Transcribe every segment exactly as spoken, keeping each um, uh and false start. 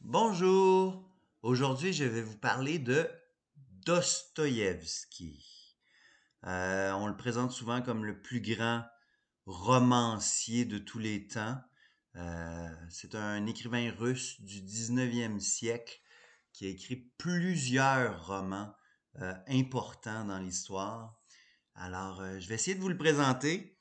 Bonjour! Aujourd'hui, je vais vous parler de Dostoïevski. Euh, on le présente souvent comme le plus grand romancier de tous les temps. Euh, c'est un écrivain russe du dix-neuvième siècle qui a écrit plusieurs romans euh, importants dans l'histoire. Alors, euh, je vais essayer de vous le présenter.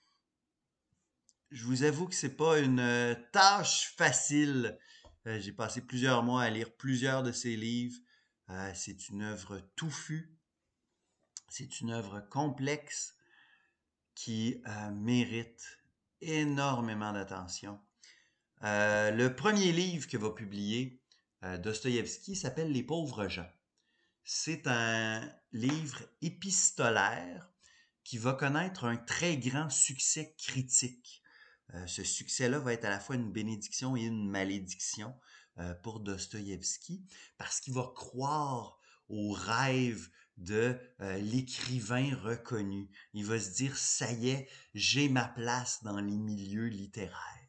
Je vous avoue que c'est pas une euh, tâche facile. Euh, j'ai passé plusieurs mois à lire plusieurs de ses livres. Euh, c'est une œuvre touffue. C'est une œuvre complexe qui euh, mérite énormément d'attention. Euh, le premier livre que va publier euh, Dostoïevski s'appelle Les pauvres gens. C'est un livre épistolaire qui va connaître un très grand succès critique. Euh, ce succès-là va être à la fois une bénédiction et une malédiction euh, pour Dostoïevski parce qu'il va croire au rêve de euh, l'écrivain reconnu. Il va se dire, ça y est, j'ai ma place dans les milieux littéraires.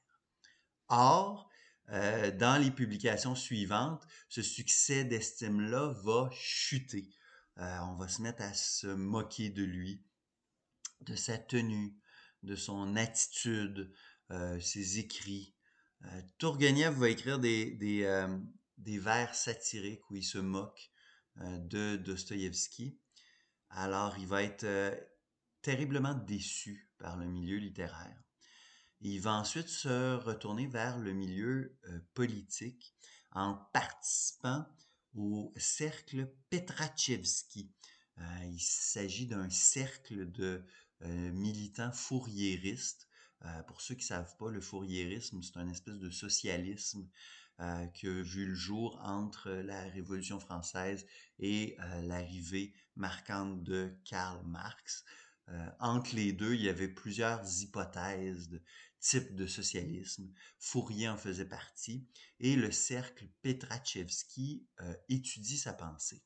Or, euh, dans les publications suivantes, ce succès d'estime-là va chuter. Euh, on va se mettre à se moquer de lui, de sa tenue, de son attitude, euh, ses écrits. Euh, Tourgueniev va écrire des, des, euh, des vers satiriques où il se moque euh, de Dostoïevski. Alors, il va être euh, terriblement déçu par le milieu littéraire. Il va ensuite se retourner vers le milieu euh, politique en participant au cercle Petrachevski. Euh, il s'agit d'un cercle de euh, militants fouriéristes. Euh, pour ceux qui ne savent pas, le fouriérisme, c'est un espèce de socialisme euh, qui a vu le jour entre la Révolution française et euh, l'arrivée marquante de Karl Marx. Euh, entre les deux, il y avait plusieurs hypothèses de type de socialisme. Fourier en faisait partie. Et le cercle Petrachevski euh, étudie sa pensée.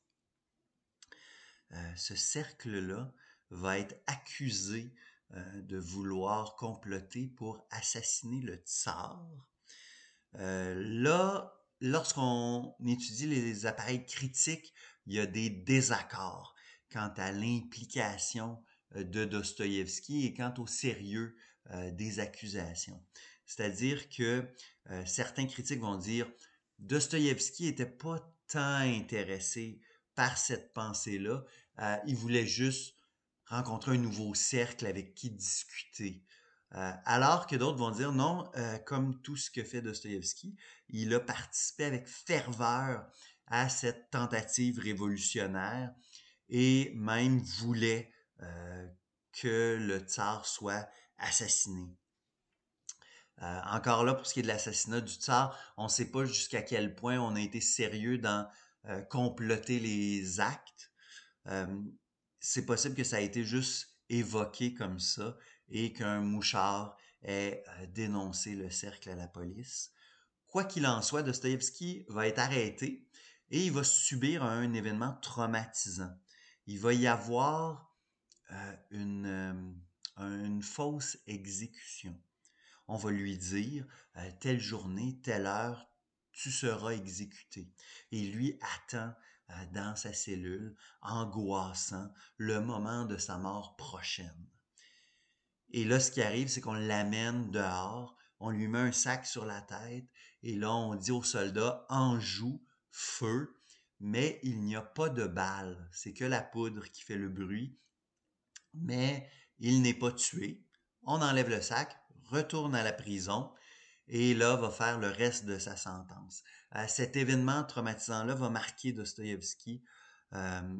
Euh, ce cercle-là va être accusé euh, de vouloir comploter pour assassiner le tsar. Euh, là, lorsqu'on étudie les appareils critiques, il y a des désaccords quant à l'implication euh, de Dostoïevski et quant au sérieux euh, des accusations. C'est-à-dire que euh, certains critiques vont dire Dostoïevski était pas tant intéressé par cette pensée-là, euh, il voulait juste rencontrer un nouveau cercle avec qui discuter. Euh, alors que d'autres vont dire non, euh, comme tout ce que fait Dostoïevski, il a participé avec ferveur à cette tentative révolutionnaire et même voulait euh, que le tsar soit assassiné. Euh, encore là, pour ce qui est de l'assassinat du tsar, on ne sait pas jusqu'à quel point on a été sérieux dans euh, comploter les actes. Euh, c'est possible que ça a été juste évoqué comme ça et qu'un mouchard ait euh, dénoncé le cercle à la police. Quoi qu'il en soit, Dostoïevski va être arrêté et il va subir un événement traumatisant. Il va y avoir euh, une, euh, une fausse exécution. On va lui dire, euh, telle journée, telle heure, tu seras exécuté. Et lui attend euh, dans sa cellule, angoissant, le moment de sa mort prochaine. Et là, ce qui arrive, c'est qu'on l'amène dehors, on lui met un sac sur la tête, et là, on dit aux soldats, en joue, feu, mais il n'y a pas de balles. C'est que la poudre qui fait le bruit, mais il n'est pas tué. On enlève le sac, retourne à la prison, et là, va faire le reste de sa sentence. Euh, cet événement traumatisant-là va marquer Dostoïevski. Euh,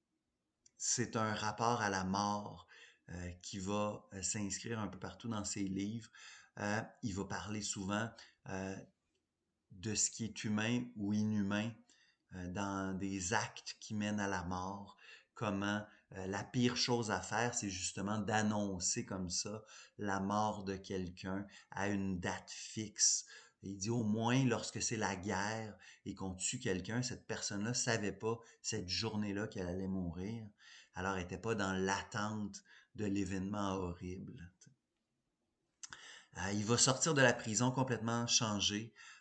c'est un rapport à la mort euh, qui va euh, s'inscrire un peu partout dans ses livres. Euh, il va parler souvent euh, de ce qui est humain ou inhumain euh, dans des actes qui mènent à la mort. Comment euh, la pire chose à faire, c'est justement d'annoncer comme ça la mort de quelqu'un à une date fixe. Il dit au moins lorsque c'est la guerre et qu'on tue quelqu'un, cette personne-là savait pas cette journée-là qu'elle allait mourir. Alors elle était pas dans l'attente de l'événement horrible. Euh, il va sortir de la prison complètement changé.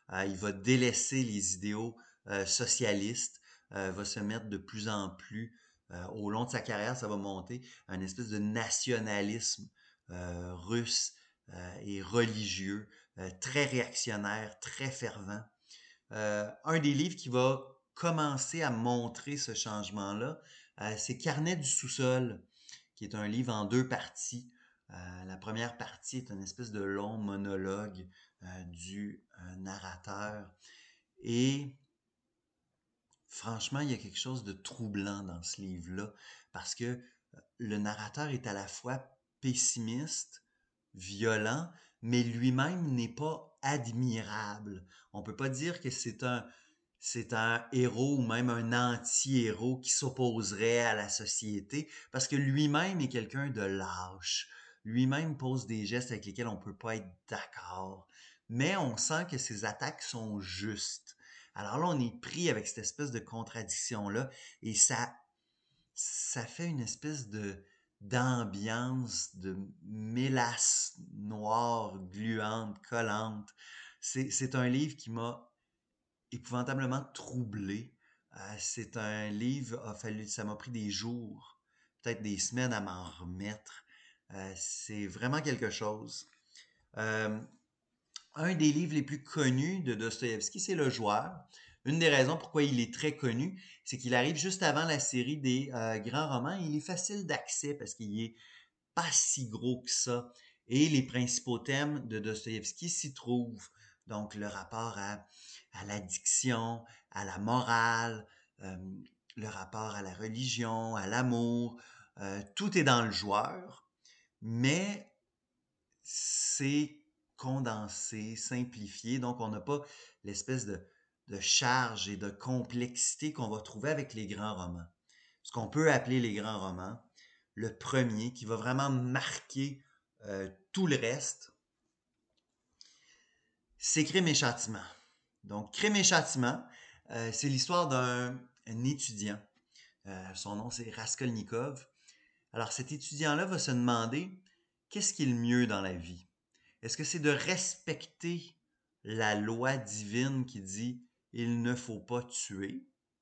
Euh, il va délaisser les idéaux euh, socialistes, euh, va se mettre de plus en plus, euh, au long de sa carrière, ça va monter, un espèce de nationalisme euh, russe euh, et religieux, euh, très réactionnaire, très fervent. Euh, un des livres qui va commencer à montrer ce changement-là, euh, c'est Carnet du sous-sol, qui est un livre en deux parties. Euh, la première partie est une espèce de long monologue euh, du euh, narrateur. Et franchement, il y a quelque chose de troublant dans ce livre-là, parce que euh, le narrateur est à la fois pessimiste, violent, mais lui-même n'est pas admirable. On peut pas dire que c'est un c'est un héros ou même un anti-héros qui s'opposerait à la société parce que lui-même est quelqu'un de lâche. Lui-même pose des gestes avec lesquels on peut pas être d'accord. Mais on sent que ses attaques sont justes. Alors là, on est pris avec cette espèce de contradiction-là et ça, ça fait une espèce de d'ambiance de mélasse noire, gluante, collante. C'est, c'est un livre qui m'a épouvantablement troublé. Euh, c'est un livre, a fallu, ça m'a pris des jours, peut-être des semaines à m'en remettre. Euh, c'est vraiment quelque chose. Euh, un des livres les plus connus de Dostoïevski, c'est Le Joueur. Une des raisons pourquoi il est très connu, c'est qu'il arrive juste avant la série des euh, grands romans. Il est facile d'accès parce qu'il est pas si gros que ça. Et les principaux thèmes de Dostoïevski s'y trouvent. Donc, le rapport à, à l'addiction, à la morale, euh, le rapport à la religion, à l'amour. Euh, tout est dans le joueur, mais c'est condensé, simplifié. Donc, on n'a pas l'espèce de, de charge et de complexité qu'on va trouver avec les grands romans. Ce qu'on peut appeler les grands romans, le premier qui va vraiment marquer euh, tout le reste, c'est Crime et Châtiment. Donc, Crime et Châtiment, euh, c'est l'histoire d'un étudiant. Euh, son nom, c'est Raskolnikov. Alors, cet étudiant-là va se demander qu'est-ce qui est le mieux dans la vie? Est-ce que c'est de respecter la loi divine qui dit il ne faut pas tuer?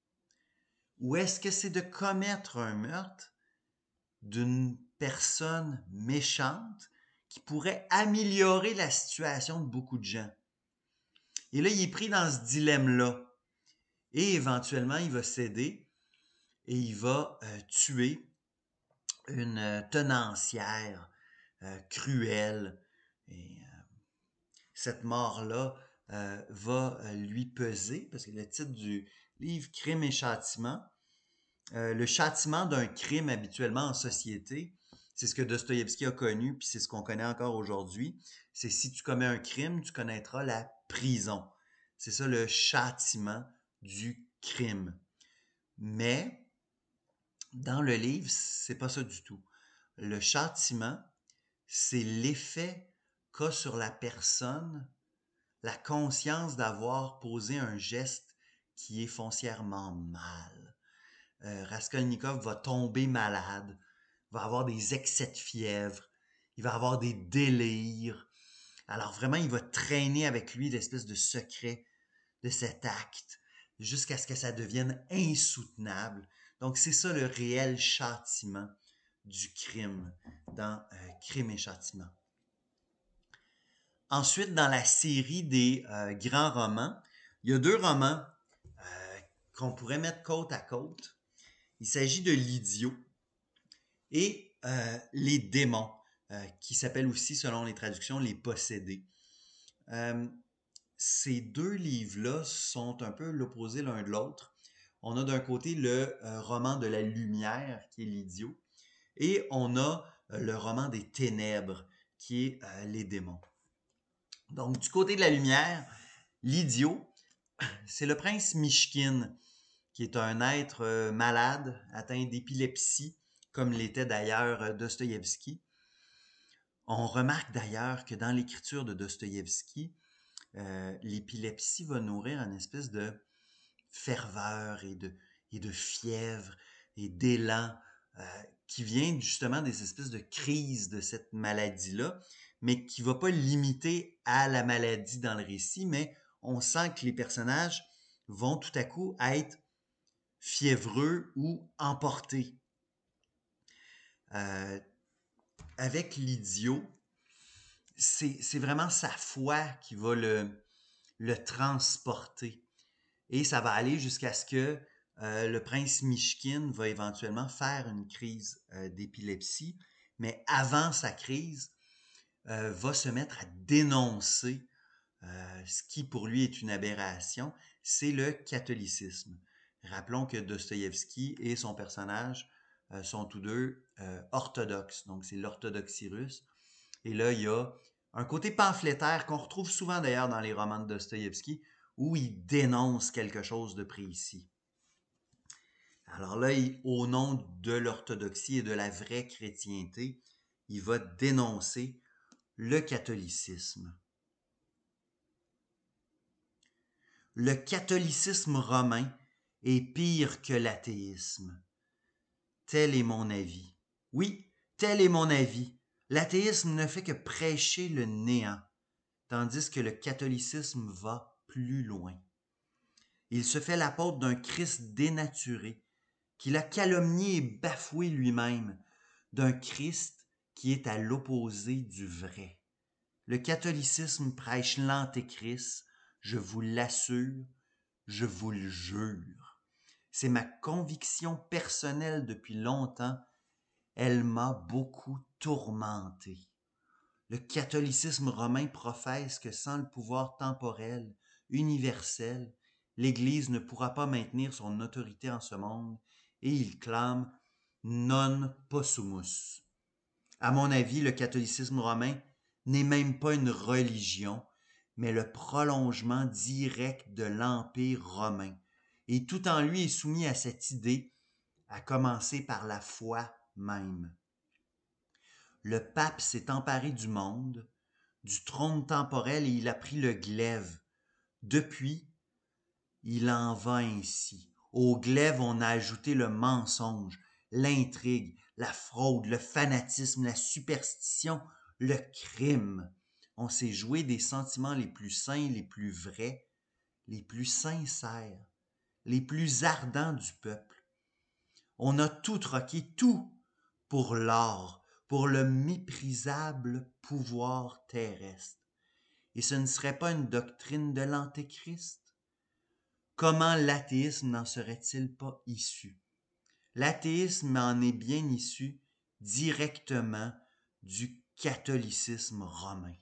Ou est-ce que c'est de commettre un meurtre d'une personne méchante qui pourrait améliorer la situation de beaucoup de gens? Et là, il est pris dans ce dilemme-là. Et éventuellement, il va céder et il va euh, tuer une euh, tenancière euh, cruelle. Et euh, cette mort-là euh, va euh, lui peser, parce que le titre du livre Crime et Châtiment, euh, le châtiment d'un crime habituellement en société, c'est ce que Dostoïevski a connu, puis c'est ce qu'on connaît encore aujourd'hui, c'est si tu commets un crime, tu connaîtras la prison. C'est ça le châtiment du crime. Mais dans le livre, c'est pas ça du tout. Le châtiment, c'est l'effet qu'a sur la personne la conscience d'avoir posé un geste qui est foncièrement mal. Euh, Raskolnikov va tomber malade, va avoir des excès de fièvre, il va avoir des délires. Alors vraiment, il va traîner avec lui l'espèce de secret de cet acte jusqu'à ce que ça devienne insoutenable. Donc c'est ça le réel châtiment du crime dans euh, Crime et Châtiment. Ensuite, dans la série des euh, grands romans, il y a deux romans euh, qu'on pourrait mettre côte à côte. Il s'agit de L'Idiot et euh, Les démons, euh, qui s'appellent aussi, selon les traductions, Les possédés. Euh, ces deux livres-là sont un peu l'opposé l'un de l'autre. On a d'un côté le euh, roman de la lumière, qui est L'Idiot, et on a euh, le roman des ténèbres, qui est euh, Les démons. Donc, du côté de la lumière, L'Idiot, c'est le prince Mishkin, qui est un être euh, malade, atteint d'épilepsie, comme l'était d'ailleurs euh, Dostoïevski. On remarque d'ailleurs que dans l'écriture de Dostoïevski, euh, l'épilepsie va nourrir une espèce de ferveur et de, et de fièvre et d'élan euh, qui vient justement des espèces de crises de cette maladie-là, mais qui ne va pas limiter à la maladie dans le récit, mais on sent que les personnages vont tout à coup être fiévreux ou emportés. Euh, avec l'idiot, c'est, c'est vraiment sa foi qui va le, le transporter. Et ça va aller jusqu'à ce que euh, le prince Mishkin va éventuellement faire une crise euh, d'épilepsie, mais avant sa crise, euh, va se mettre à dénoncer euh, ce qui pour lui est une aberration, c'est le catholicisme. Rappelons que Dostoïevski et son personnage euh, sont tous deux euh, orthodoxes, donc c'est l'orthodoxie russe. Et là, il y a un côté pamphlétaire qu'on retrouve souvent d'ailleurs dans les romans de Dostoïevski, où il dénonce quelque chose de précis. Alors là, il, au nom de l'orthodoxie et de la vraie chrétienté, il va dénoncer le catholicisme. Le catholicisme romain est pire que l'athéisme. Tel est mon avis. Oui, tel est mon avis. L'athéisme ne fait que prêcher le néant, tandis que le catholicisme va plus loin. Il se fait l'apôtre d'un Christ dénaturé, qu'il a calomnié et bafoué lui-même, d'un Christ qui est à l'opposé du vrai. Le catholicisme prêche l'antéchrist, je vous l'assure, je vous le jure. C'est ma conviction personnelle depuis longtemps. Elle m'a beaucoup tourmenté. Le catholicisme romain professe que sans le pouvoir temporel, universel, l'Église ne pourra pas maintenir son autorité en ce monde et il clame non possumus. À mon avis, le catholicisme romain n'est même pas une religion, mais le prolongement direct de l'Empire romain. Et tout en lui est soumis à cette idée, à commencer par la foi même. Le pape s'est emparé du monde, du trône temporel et il a pris le glaive. Depuis, il en va ainsi. Au glaive, on a ajouté le mensonge, l'intrigue, la fraude, le fanatisme, la superstition, le crime. On s'est joué des sentiments les plus sains, les plus vrais, les plus sincères, les plus ardents du peuple. On a tout troqué, tout, pour l'or, pour le méprisable pouvoir terrestre. Et ce ne serait pas une doctrine de l'Antéchrist? Comment l'athéisme n'en serait-il pas issu? L'athéisme en est bien issu directement du catholicisme romain.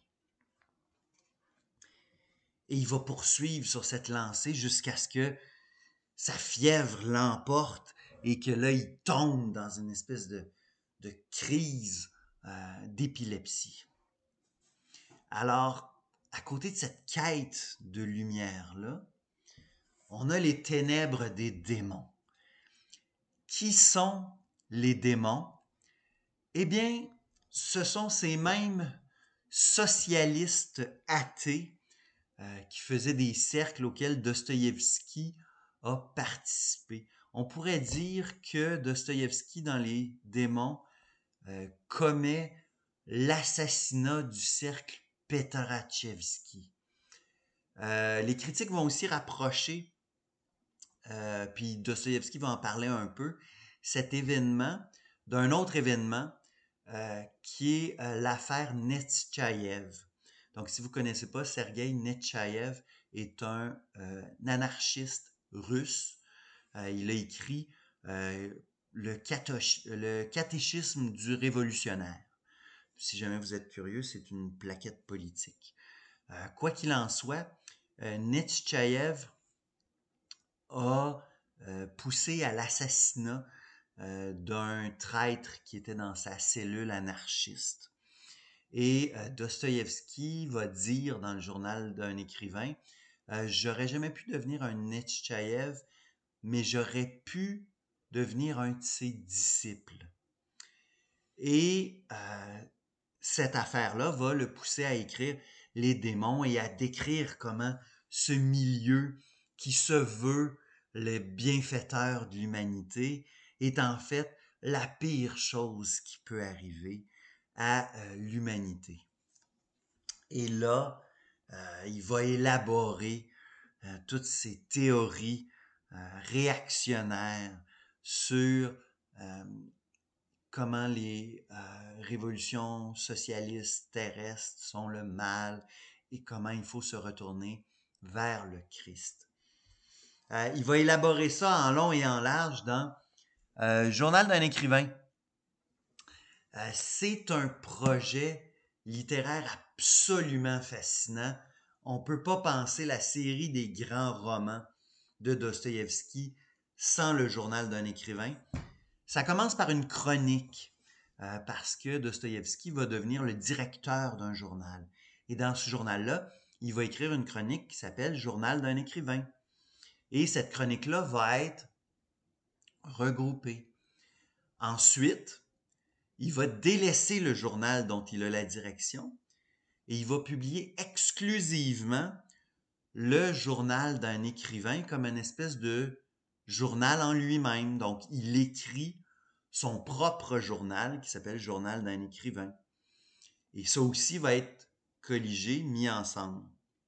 Et il va poursuivre sur cette lancée jusqu'à ce que sa fièvre l'emporte et que là, il tombe dans une espèce de, de crise euh, d'épilepsie. Alors, à côté de cette quête de lumière-là, on a les ténèbres des démons. Qui sont les démons? Eh bien, ce sont ces mêmes socialistes athées euh, qui faisaient des cercles auxquels Dostoïevski a participé. On pourrait dire que Dostoïevski, dans les démons, euh, commet l'assassinat du cercle Petrachevski. Euh, les critiques vont aussi rapprocher, euh, puis Dostoïevski va en parler un peu, cet événement d'un autre événement euh, qui est euh, l'affaire Netchaïev. Donc, si vous ne connaissez pas, Sergueï Netchaïev est un, euh, un anarchiste russe. Euh, il a écrit euh, le, catoch- le catéchisme du révolutionnaire. Si jamais vous êtes curieux, c'est une plaquette politique. Euh, quoi qu'il en soit, euh, Netchaïev a euh, poussé à l'assassinat euh, d'un traître qui était dans sa cellule anarchiste. Et euh, Dostoïevski va dire dans le journal d'un écrivain, euh, j'aurais jamais pu devenir un Netchaïev, mais j'aurais pu devenir un de ses disciples. Et euh, cette affaire-là va le pousser à écrire Les démons et à décrire comment ce milieu qui se veut le bienfaiteur de l'humanité est en fait la pire chose qui peut arriver à euh, l'humanité. Et là, euh, il va élaborer euh, toutes ces théories euh, réactionnaires sur euh, comment les euh, révolutions socialistes terrestres sont le mal et comment il faut se retourner vers le Christ. Euh, il va élaborer ça en long et en large dans euh, Journal d'un écrivain. Euh, c'est un projet littéraire absolument fascinant. On ne peut pas penser la série des grands romans de Dostoïevski sans le Journal d'un écrivain. Ça commence par une chronique, euh, parce que Dostoïevski va devenir le directeur d'un journal. Et dans ce journal-là, il va écrire une chronique qui s'appelle Journal d'un écrivain. Et cette chronique-là va être regroupée. Ensuite, il va délaisser le journal dont il a la direction et il va publier exclusivement le journal d'un écrivain comme une espèce de journal en lui-même. Donc, il écrit son propre journal qui s'appelle Journal d'un écrivain. Et ça aussi va être colligé, mis ensemble.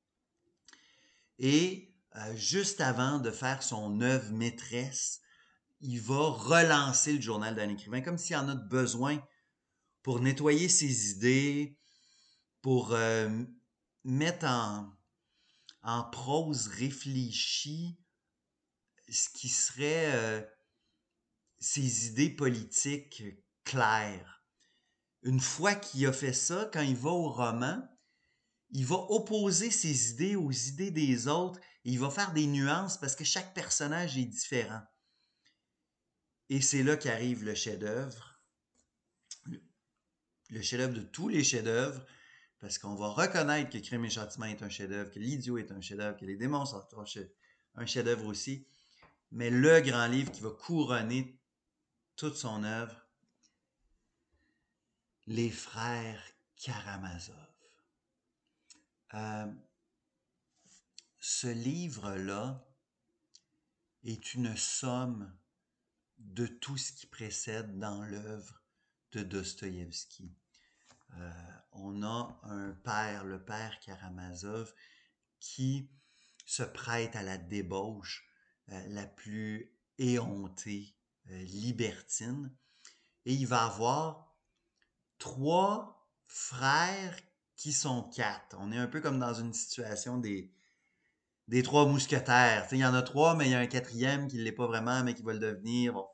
Et euh, juste avant de faire son œuvre maîtresse, il va relancer le Journal d'un écrivain comme s'il en a besoin pour nettoyer ses idées, pour euh, mettre en, en prose réfléchie ce qui serait euh, ses idées politiques claires. Une fois qu'il a fait ça, quand il va au roman, il va opposer ses idées aux idées des autres et il va faire des nuances parce que chaque personnage est différent. Et c'est là qu'arrive le chef-d'œuvre, le, le chef-d'œuvre de tous les chefs-d'œuvre, parce qu'on va reconnaître que Crime et Châtiment est un chef-d'œuvre, que L'Idiot est un chef-d'œuvre, que Les Démons sont un chef-d'œuvre aussi. Mais le grand livre qui va couronner toute son œuvre, Les Frères Karamazov. Euh, ce livre-là est une somme de tout ce qui précède dans l'œuvre de Dostoïevski. Euh, on a un père, le père Karamazov, qui se prête à la débauche euh, la plus éhontée, euh, libertine. Et il va avoir trois frères qui sont quatre. On est un peu comme dans une situation des, des trois mousquetaires. Il y en a trois, mais il y a un quatrième qui ne l'est pas vraiment, mais qui va le devenir. Bon.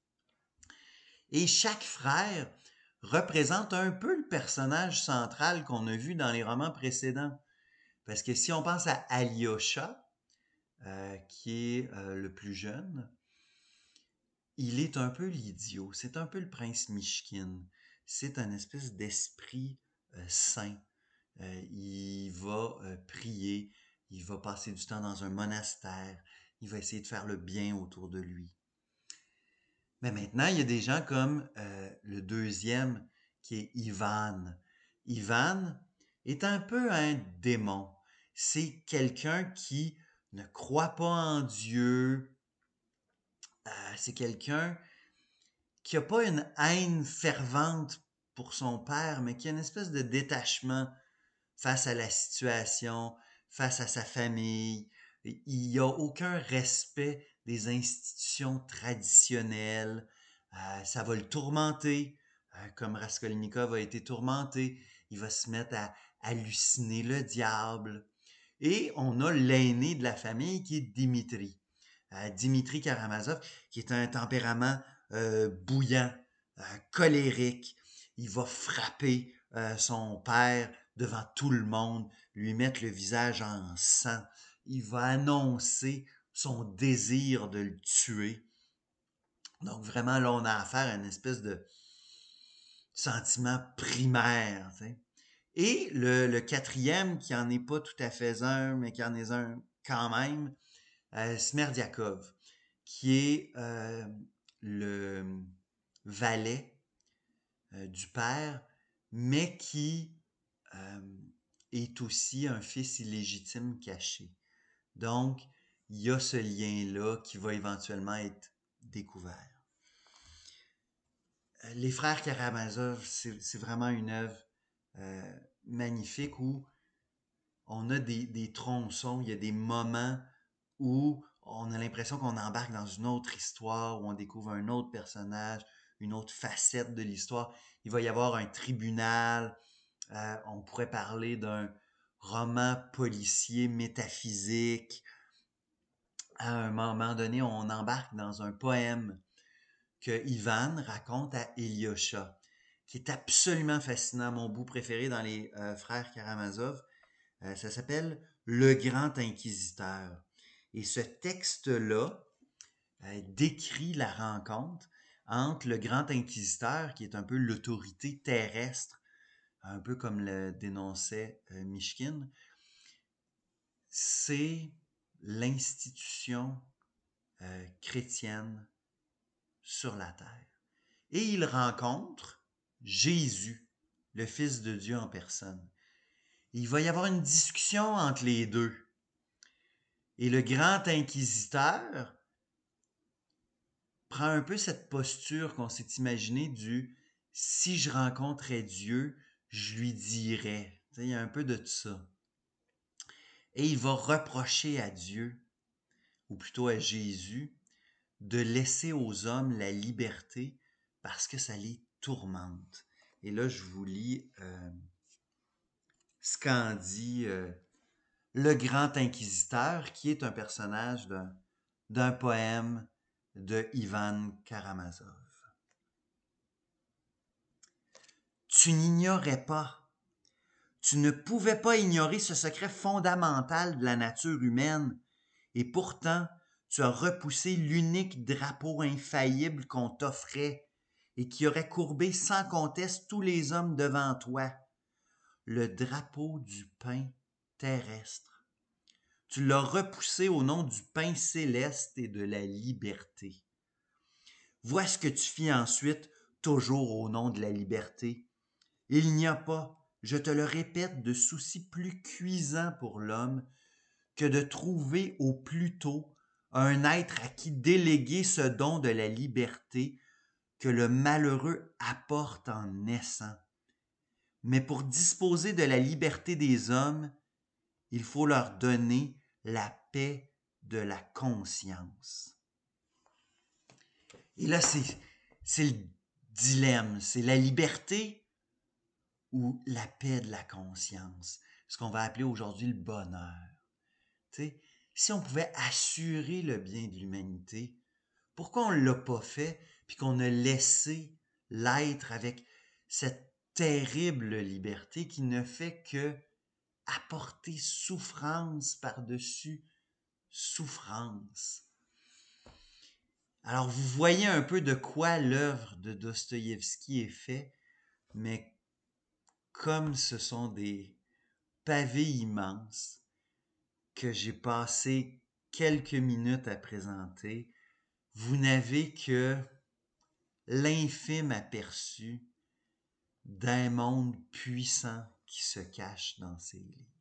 Et chaque frère représente un peu le personnage central qu'on a vu dans les romans précédents. Parce que si on pense à Alyosha, euh, qui est euh, le plus jeune, il est un peu l'idiot. C'est un peu le prince Mishkin. C'est un espèce d'esprit euh, saint. Euh, il va euh, prier, il va passer du temps dans un monastère, il va essayer de faire le bien autour de lui. Mais maintenant, il y a des gens comme euh, le deuxième, qui est Ivan. Ivan est un peu un démon. C'est quelqu'un qui ne croit pas en Dieu. Euh, c'est quelqu'un qui n'a pas une haine fervente pour son père, mais qui a une espèce de détachement face à la situation, face à sa famille. Il n'y a aucun respect des institutions traditionnelles. Euh, ça va le tourmenter, euh, comme Raskolnikov a été tourmenté. Il va se mettre à halluciner le diable. Et on a l'aîné de la famille qui est Dimitri. Euh, Dimitri Karamazov, qui est un tempérament euh, bouillant, euh, colérique. Il va frapper euh, son père devant tout le monde, lui mettre le visage en sang. Il va annoncer son désir de le tuer. Donc vraiment, là, on a affaire à une espèce de sentiment primaire. T'sais. Et le, le quatrième, qui en est pas tout à fait un, mais qui en est un quand même, euh, Smerdiakov, qui est euh, le valet euh, du père, mais qui euh, est aussi un fils illégitime caché. Donc, il y a ce lien-là qui va éventuellement être découvert. Les frères Karamazov, c'est, c'est vraiment une œuvre euh, magnifique où on a des, des tronçons, il y a des moments où on a l'impression qu'on embarque dans une autre histoire, où on découvre un autre personnage, une autre facette de l'histoire. Il va y avoir un tribunal, euh, on pourrait parler d'un roman policier métaphysique. À un moment donné, on embarque dans un poème que Ivan raconte à Elyosha, qui est absolument fascinant, mon bout préféré dans les euh, frères Karamazov. Euh, ça s'appelle Le Grand Inquisiteur. Et ce texte-là euh, décrit la rencontre entre le Grand Inquisiteur, qui est un peu l'autorité terrestre, un peu comme le dénonçait euh, Mishkin. C'est l'institution euh, chrétienne sur la terre. Et il rencontre Jésus, le Fils de Dieu en personne. Et il va y avoir une discussion entre les deux. Et le grand inquisiteur prend un peu cette posture qu'on s'est imaginé du « si je rencontrais Dieu, je lui dirais ». Il y a un peu de ça. Et il va reprocher à Dieu, ou plutôt à Jésus, de laisser aux hommes la liberté parce que ça les tourmente. Et là, je vous lis euh, ce qu'en dit euh, le grand inquisiteur, qui est un personnage d'un, d'un poème de Ivan Karamazov. Tu n'ignorais pas, tu ne pouvais pas ignorer ce secret fondamental de la nature humaine, et pourtant tu as repoussé l'unique drapeau infaillible qu'on t'offrait et qui aurait courbé sans conteste tous les hommes devant toi, le drapeau du pain terrestre. Tu l'as repoussé au nom du pain céleste et de la liberté. Vois ce que tu fis ensuite, toujours au nom de la liberté. Il n'y a pas, je te le répète, de souci plus cuisant pour l'homme que de trouver au plus tôt un être à qui déléguer ce don de la liberté que le malheureux apporte en naissant. Mais pour disposer de la liberté des hommes, il faut leur donner la paix de la conscience. Et là, c'est, c'est le dilemme, c'est la liberté ou la paix de la conscience, ce qu'on va appeler aujourd'hui le bonheur. Tu sais, si on pouvait assurer le bien de l'humanité, pourquoi on ne l'a pas fait puis qu'on a laissé l'être avec cette terrible liberté qui ne fait que apporter souffrance par-dessus souffrance. Alors, vous voyez un peu de quoi l'œuvre de Dostoïevski est faite, mais comme ce sont des pavés immenses que j'ai passé quelques minutes à présenter, vous n'avez que l'infime aperçu d'un monde puissant qui se cache dans ces livres.